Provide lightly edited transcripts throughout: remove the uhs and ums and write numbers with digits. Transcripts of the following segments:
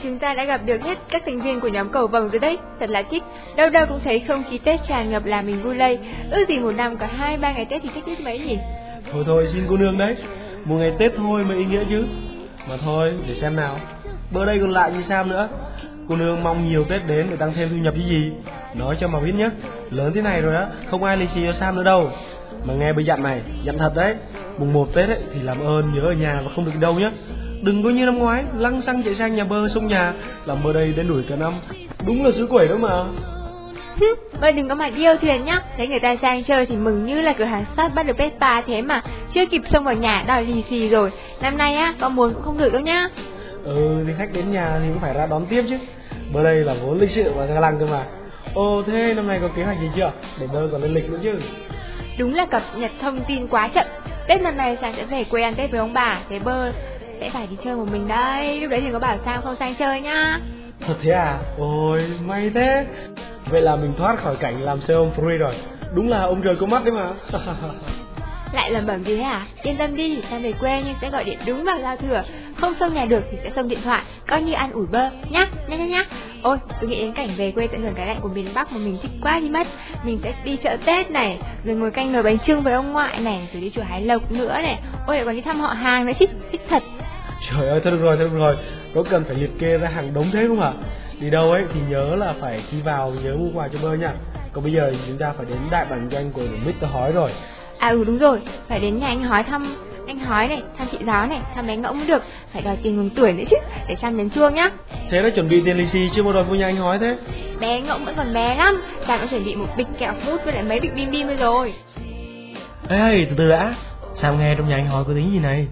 chúng ta đã gặp được hết các thành viên của nhóm Cầu Vồng rồi đấy. Thật là thích. Đâu đâu cũng thấy không khí Tết tràn ngập làm mình vui lây. Ước gì một năm có 2-3 ngày Tết thì thích biết mấy nhỉ. Thôi xin cô nương đấy, một ngày Tết thôi mới ý nghĩa chứ. Mà thôi, để xem nào, bữa đây còn lại như sao nữa. Cô nương mong nhiều Tết đến để tăng thêm thu nhập chứ gì. Nói cho mà biết nhá, lớn thế này rồi á, không ai lì xì cho Sam nữa đâu. Mà nghe bây dặn này, dặn thật đấy, mùng 1 Tết ấy thì làm ơn nhớ ở nhà và không được đi đâu nhá. Đừng có như năm ngoái lăng xăng chạy sang nhà bơ sông nhà, làm bơ đây đến đuổi cả năm. Đúng là xứ quẩy đó mà. Bơ đừng có mà điêu thuyền nhá. Thấy người ta sang chơi thì mừng như là cửa hàng sắt bắt được Vespa thế mà chưa kịp xông vào nhà đòi lì xì rồi. Năm nay á, có muốn cũng không được đâu nhá. Thì khách đến nhà thì cũng phải ra đón tiếp chứ. Bơ đây là vốn lịch sự và ga lăng cơ mà. Thế năm nay có kế hoạch gì chưa? Để bơ còn lên lịch nữa chứ. Đúng là cập nhật thông tin quá chậm. Tết năm nay Sang sẽ về quê ăn Tết với ông bà. Thế bơ sẽ phải đi chơi một mình đây. Lúc đấy thì có bảo Sang không sang chơi nhá. Thật thế à? Ôi may thế. Vậy là mình thoát khỏi cảnh làm xe ôm free rồi. Đúng là ông trời có mắt đấy mà. Lại lẩm bẩm gì thế à? Yên tâm đi, Sang về quê nhưng sẽ gọi điện đúng vào giao thừa. Không xông nhà được thì sẽ xông điện thoại, coi như ăn ủi bơ nhá. Ôi, tôi nghĩ đến cảnh về quê tận hưởng cái lạnh của miền Bắc mà mình thích quá đi mất. Mình sẽ đi chợ Tết này, rồi ngồi canh nồi bánh chưng với ông ngoại này, rồi đi chùa Hải Lộc nữa này. Ôi, lại còn đi thăm họ hàng nữa chứ, thích thật. Trời ơi, thôi được rồi, có cần phải liệt kê ra hàng đống thế không hả? Đi đâu ấy thì nhớ là phải khi vào nhớ mua quà cho bơ nha. Còn bây giờ thì chúng ta phải đến đại bản doanh của Mr. Hói rồi. Đúng rồi, phải đến nhà anh Hói thăm anh Hói này, thăm chị Gió này, thăm bé Ngỗng cũng được, phải đòi tiền mừng tuổi nữa chứ, để Sang nhấn chuông nhá. Thế đã chuẩn bị tiền lì xì chưa bao đòi vô nhà anh Hói thế? Bé Ngỗng vẫn còn bé lắm, Sang đã chuẩn bị một bịch kẹo mút với lại mấy bịch bim bim rồi. Ê, từ từ đã, sao nghe trong nhà anh Hói có tiếng gì này?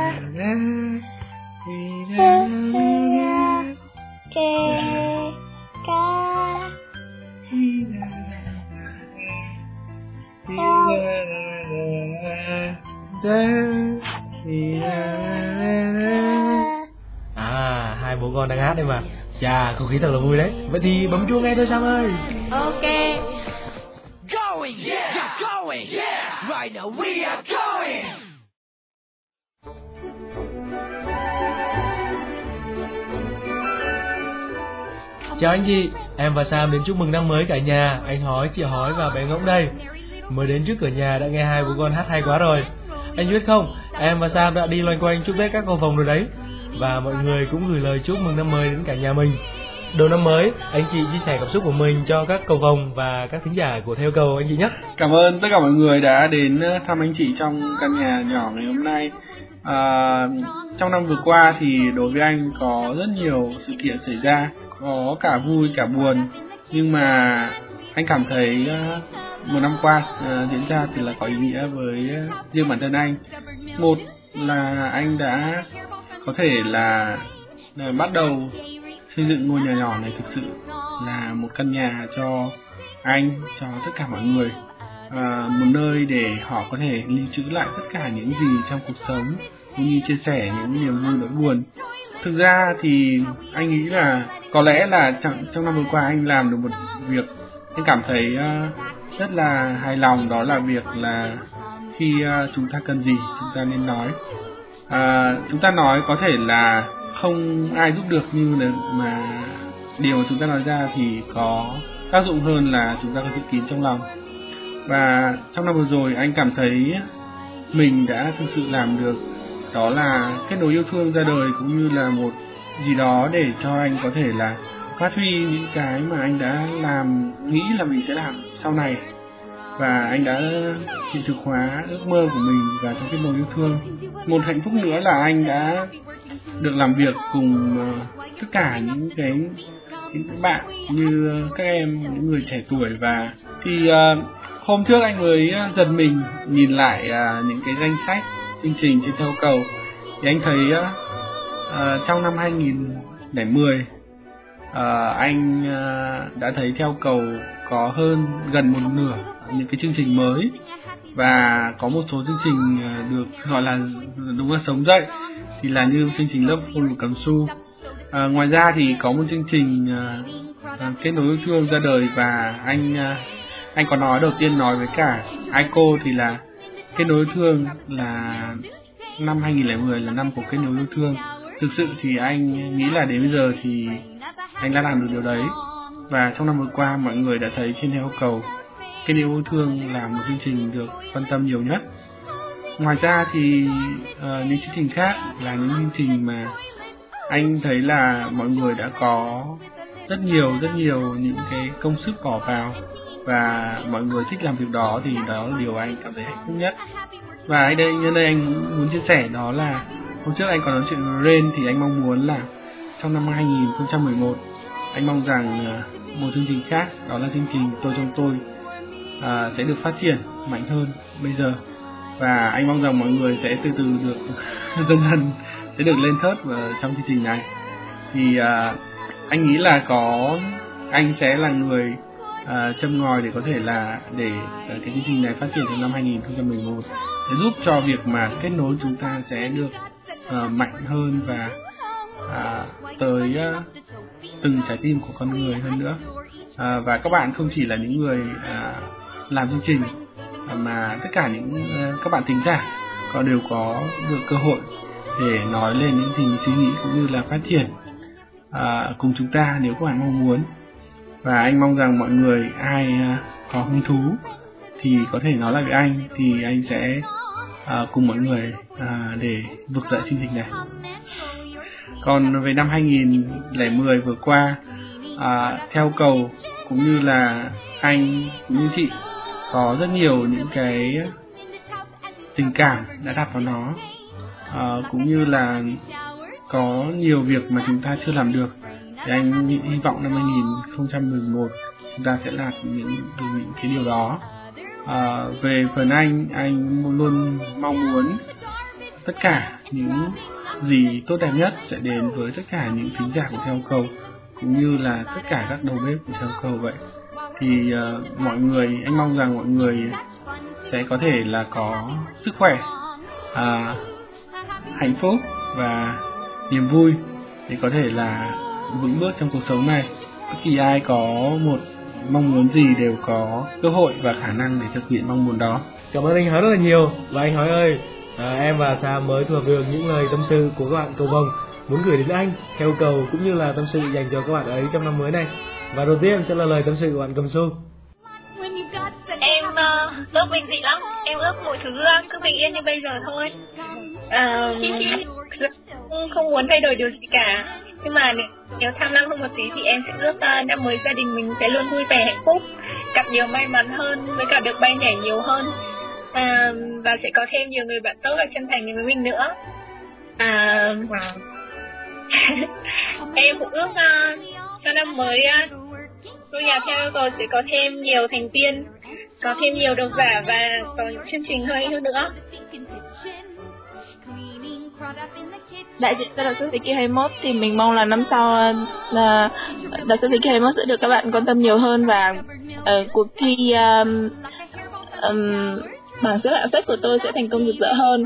Hai bố con đang hát đây mà. Chà, không khí thật là vui đấy. Vậy thì bấm chuông ngay thôi Sam ơi. Ok. Going, yeah, you're going, yeah. Right now we are going. Chào anh chị, em và Sam đến chúc mừng năm mới cả nhà. Anh Hói, chị Hói và bé Ngỗng đây. Mới đến trước cửa nhà đã nghe hai bố con hát hay quá rồi. Anh biết không, em và Sam đã đi loanh quanh chúc Tết các cầu vồng rồi đấy. Và mọi người cũng gửi lời chúc mừng năm mới đến cả nhà mình. Đầu năm mới, anh chị chia sẻ cảm xúc của mình cho các cầu vồng và các thính giả của Theo Cầu anh chị nhé. Cảm ơn tất cả mọi người đã đến thăm anh chị trong căn nhà nhỏ ngày hôm nay. Trong năm vừa qua thì đối với anh có rất nhiều sự kiện xảy ra, có cả vui cả buồn, nhưng mà anh cảm thấy một năm qua diễn ra thì là có ý nghĩa với riêng bản thân anh. Một là anh đã có thể là bắt đầu xây dựng ngôi nhà nhỏ này, thực sự là một căn nhà cho anh, cho tất cả mọi người, một nơi để họ có thể lưu trữ lại tất cả những gì trong cuộc sống, cũng như chia sẻ những niềm vui nỗi buồn. Thực ra thì anh nghĩ là có lẽ là trong năm vừa qua anh làm được một việc anh cảm thấy rất là hài lòng, đó là việc là khi chúng ta cần gì chúng ta nên nói. Chúng ta nói có thể là không ai giúp được, nhưng mà điều mà chúng ta nói ra thì có tác dụng hơn là chúng ta có sự kín trong lòng. Và trong năm vừa rồi anh cảm thấy mình đã thực sự làm được, đó là kết nối yêu thương ra đời, cũng như là một gì đó để cho anh có thể là phát huy những cái mà anh đã làm, nghĩ là mình sẽ làm sau này. Và anh đã hiện thực hóa ước mơ của mình và trong kết nối yêu thương. Một hạnh phúc nữa là anh đã được làm việc cùng tất cả những bạn như các em, những người trẻ tuổi. Và thì hôm trước anh mới giật mình nhìn lại những cái danh sách chương trình trên Theo Cầu, thì anh thấy trong năm 2010 anh đã thấy Theo Cầu có gần một nửa những cái chương trình mới, và có một số chương trình được gọi là đúng là sống dậy, thì là như chương trình Lớp Cô Lù Cắm Su. Ngoài ra thì có một chương trình kết nối yêu thương ra đời, và anh có nói đầu tiên nói với cả Aiko thì là kết nối yêu thương là năm 2010 là năm của kết nối yêu thương. thực sự thì anh nghĩ là đến bây giờ thì anh đã làm được điều đấy. Và trong năm vừa qua mọi người đã thấy trên Theo Cầu, Kết Nghĩa Yêu Thương là một chương trình được quan tâm nhiều nhất. Ngoài ra thì những chương trình khác là những chương trình mà anh thấy là mọi người đã có rất nhiều những cái công sức bỏ vào và mọi người thích làm việc đó, thì đó là điều anh cảm thấy hạnh phúc nhất. Và nhân đây anh muốn chia sẻ đó là hôm trước anh còn nói chuyện với Rain, thì anh mong muốn là trong năm 2011 anh mong rằng một chương trình khác, đó là chương trình Tôi Trong Tôi sẽ được phát triển mạnh hơn bây giờ. Và anh mong rằng mọi người sẽ từ từ được dần dần sẽ được lên thớt trong chương trình này. Thì anh nghĩ là anh sẽ là người châm ngòi để có thể là để cái chương trình này phát triển trong năm 2011, để giúp cho việc mà kết nối chúng ta sẽ được mạnh hơn và tới từng trái tim của con người hơn nữa. Và các bạn không chỉ là những người làm chương trình, mà tất cả những các bạn thính giả đều có được cơ hội để nói lên những gì suy nghĩ cũng như là phát triển cùng chúng ta nếu các bạn mong muốn. Và anh mong rằng mọi người ai có hứng thú thì có thể nói lại với anh, thì anh sẽ cùng mọi người để vực dậy chương trình này. Còn về năm 2010 vừa qua, Theo Cầu cũng như là anh cũng như chị có rất nhiều những cái tình cảm đã đặt vào nó, cũng như là có nhiều việc mà chúng ta chưa làm được. Thì anh hy vọng năm 2011 chúng ta sẽ làm những cái điều đó. Về phần anh luôn mong muốn tất cả những gì tốt đẹp nhất sẽ đến với tất cả những thính giả của Theo Cầu, cũng như là tất cả các đầu bếp của Theo Cầu vậy. Thì anh mong rằng mọi người sẽ có thể là có sức khỏe, hạnh phúc và niềm vui để có thể là vững bước trong cuộc sống này. Bất kỳ ai có một mong muốn gì đều có cơ hội và khả năng để thực hiện mong muốn đó. Cảm ơn anh Hói rất là nhiều. Và anh Hói ơi, em và Sam mới thu được những lời tâm sự của các bạn cầu vồng muốn gửi đến anh Theo Cầu, cũng như là tâm sự dành cho các bạn ấy trong năm mới này. Và đầu tiên sẽ là lời tâm sự của bạn Cầm Su. Em ước bình dị lắm, em ước mọi thứ cứ bình yên như bây giờ thôi. Không muốn thay đổi điều gì cả. Nhưng mà nếu tham lam hơn một tí thì em sẽ ước năm mới gia đình mình sẽ luôn vui vẻ hạnh phúc, gặp nhiều may mắn hơn, với cả được bay nhảy nhiều hơn, và sẽ có thêm nhiều người bạn tốt và chân thành với mình nữa. Em cũng ước cho năm mới ngôi nhà Theo Cầu sẽ có thêm nhiều thành viên, có thêm nhiều độc giả và có những chương trình hay hơn nữa. Đại diện cho Đặc Sắc Thế Kỷ 21 thì mình mong là năm sau là Đặc Sắc Thế Kỷ 21 sẽ được các bạn quan tâm nhiều hơn, và cuộc thi bảng xếp hạng sách của tôi sẽ thành công rực rỡ hơn.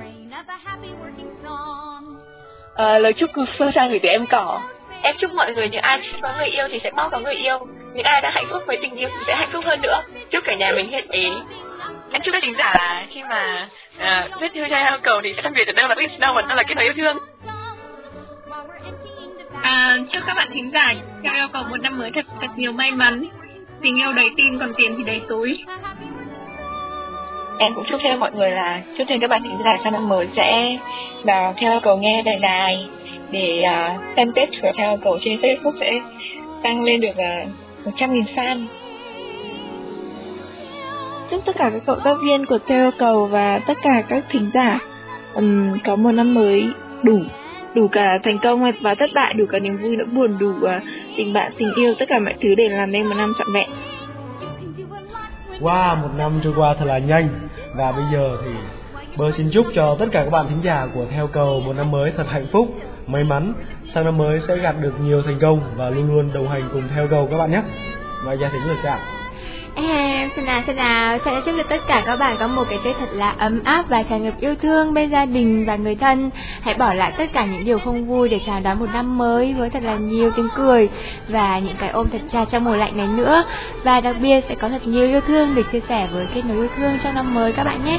Lời chúc của Phương Trang gửi từ em Cỏ. Em chúc mọi người, những ai chưa có người yêu thì sẽ mau có người yêu, những ai đã hạnh phúc với tình yêu thì sẽ hạnh phúc hơn nữa. Chúc cả nhà mình hết ý. Em chúc các thính giả là khi mà viết thư cho Theo Cầu thì sẽ phân biệt được đâu là biết đâu, đâu là kết nối yêu thương. Chúc các bạn thính giả cho Theo Cầu một năm mới thật nhiều may mắn, tình yêu đầy tim còn tiền thì đầy túi. Em cũng chúc cho mọi người là chúc cho các bạn thính giả sang năm mới sẽ vào Theo Cầu nghe đài để fanpage của Theo Cầu trên Facebook sẽ tăng lên được 100.000 fan. Chúc tất cả các cộng tác viên của Theo Cầu và tất cả các thính giả có một năm mới đủ cả thành công và thất bại, đủ cả niềm vui nỗi buồn, đủ tình bạn, tình yêu, tất cả mọi thứ để làm nên một năm trọn vẹn. Wow, một năm trôi qua thật là nhanh. Và bây giờ thì Bơ xin chúc cho tất cả các bạn thính giả của Theo Cầu một năm mới thật hạnh phúc, may mắn, sang năm mới sẽ gặt được nhiều thành công và luôn luôn đồng hành cùng Theo Cầu các bạn nhé. Và gia đình người chạm. Xem nào, sẽ chúc cho tất cả các bạn có một cái Tết thật là ấm áp và tràn ngập yêu thương bên gia đình và người thân. Hãy bỏ lại tất cả những điều không vui để chào đón một năm mới với thật là nhiều tiếng cười và những cái ôm thật chặt trong mùa lạnh này nữa. Và đặc biệt sẽ có thật nhiều yêu thương để chia sẻ với Kết Nối Yêu Thương trong năm mới các bạn nhé.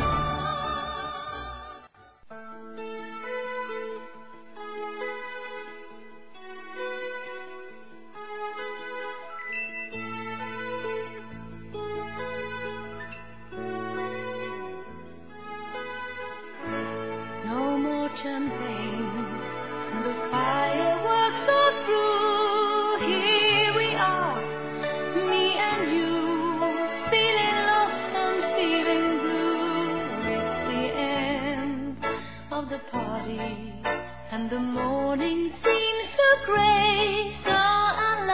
champagne. The fireworks are through. Here we are, me and you, feeling lost and feeling blue. It's the end of the party, and the morning seems so grey, so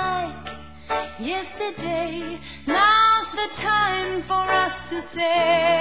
unlike yesterday. Now's the time for us to say